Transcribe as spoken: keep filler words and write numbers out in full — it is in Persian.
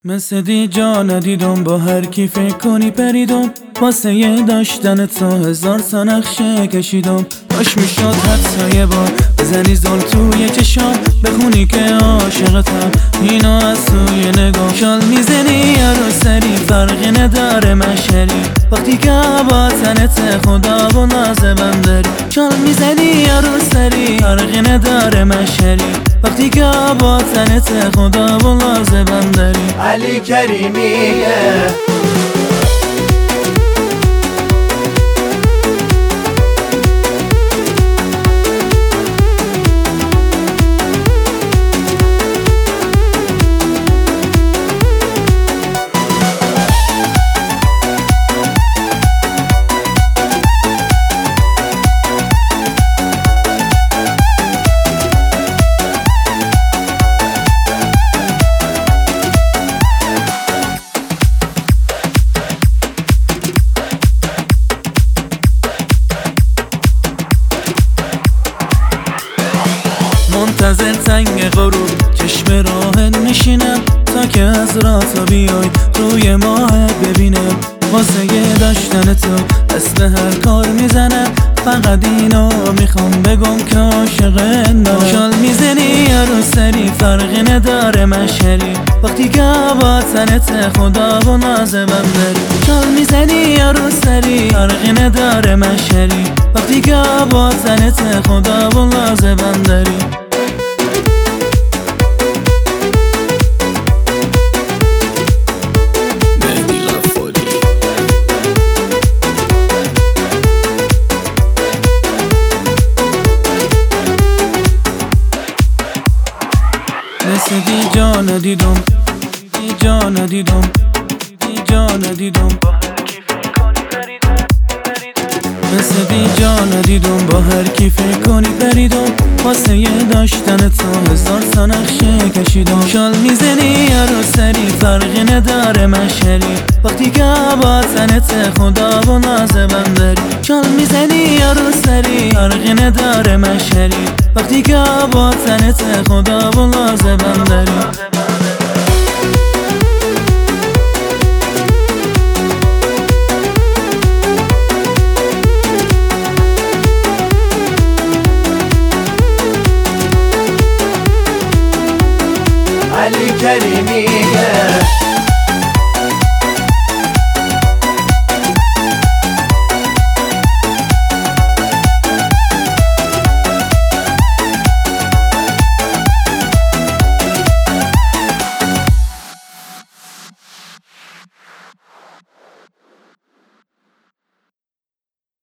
مثل دی جا ندیدم، با هر کی فکر کنی پریدم، واسه یه داشتن تو هزار تا نقشه کشیدم. کاش میشد حتی یه بار بزنی زل توی چشام، بخونی که عاشقتم اینو از توی نگاه. شال میزنی یا رو سری فرقی نداره مشری، وقتی که با تنت خدا و نازبم داری. شال میزنی یا رو سری فرقی نداره مشری، وقتی که با تنت خدا و نازبم داری. علی کریمیه منتظر تنگ غروب چشم راه نشینم، تا که از راه بیای روی ماه ببینم. واسه یه داشتن تو دست هر کار میزنم، فقط اینو میخوام بگم که عاشقم. شال میزنی یا رو سری فرقی نداره مشری، وقتی که با تنت خدا و نازبم داری. شال میزنی یا رو سری فرقی نداره مشری، وقتی که با تنت خدا و نازبم داری. مثل دی جا ندیدم، دی جا ندیدم، دی جا ندیدم، مثل دی جا ندیدم، با هر کی فکر کنی پریدم. واسه یه داشتن تو هزار تا نقشه کشیدم. شال میزنی یا رو سری فرقی نداره مشری، وقتی که با تنت خدا و نازبم داری. شال میزنی یا رو سری فرقی نداره مشری، وقتی که با تنت خدا و نازبم داری. علی کریمیه